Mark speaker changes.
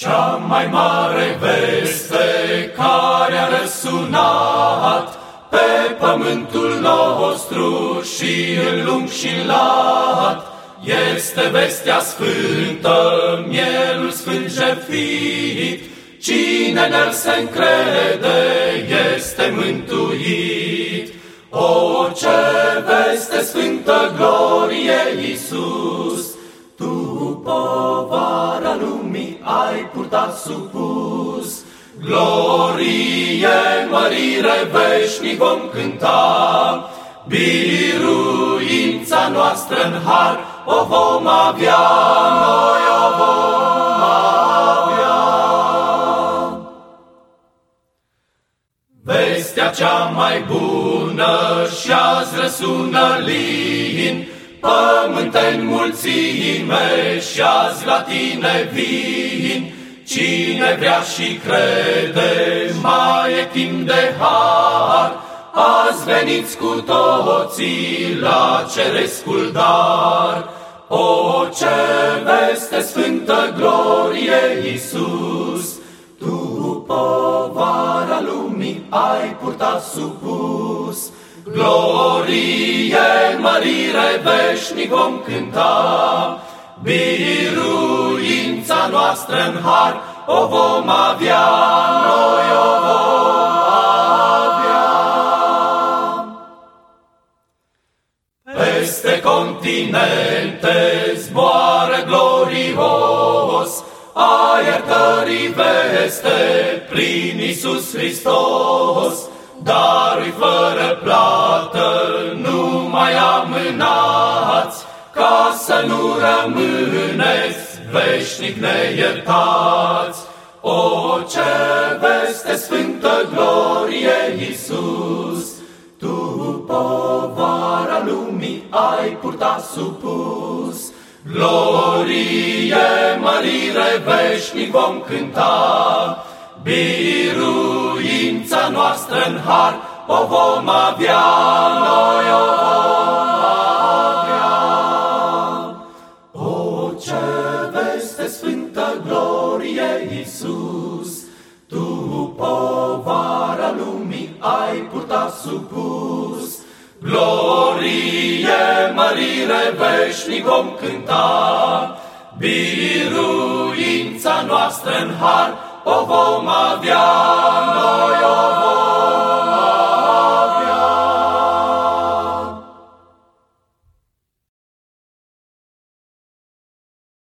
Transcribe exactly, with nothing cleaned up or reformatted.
Speaker 1: Cea mai mare veste care a răsunat pe pământul nostru și în lung și în lat, este vestea sfântă, mielul sfânt jertfit. Cine în el se încrede este mântuit. O, ce veste sfântă, glorie Iisus! Tu povara lumii ai purtat supus. Glorie, mărire, veșnic vom cânta. Biruința noastră în har o vom avea, noi o vom avea. Vestea cea mai bună și-azi răsună lin, pământeni mulțime și-azi la tine vin. Cine vrea și crede, mai e timp de har, azi veniți cu toții la cerescul dar. O, ce veste sfântă, glorie Iisus! Tu povara lumii ai purtat supus. Glorie, mărire, veșnic vom cânta. Biruința noastră în har o vom avea, noi o vom avea. Peste continente zboară glorios a iertării veste prin Iisus Hristos. Darul fără plată nu mai amânați, ca să nu rămâneți veșnic neiertați. O, ce veste sfântă, glorie Iisus! Tu povara lumii ai purtat supus. Glorie, mărire, veșnic vom cânta. Biruința noastră în har o vom avea, noi o vom avea. O, ce veste sfântă, glorie Iisus! Tu povara lumii ai purtat supus. Glorie, mărire, veșnic vom cânta. Biruința noastră în har o vom avea, noi o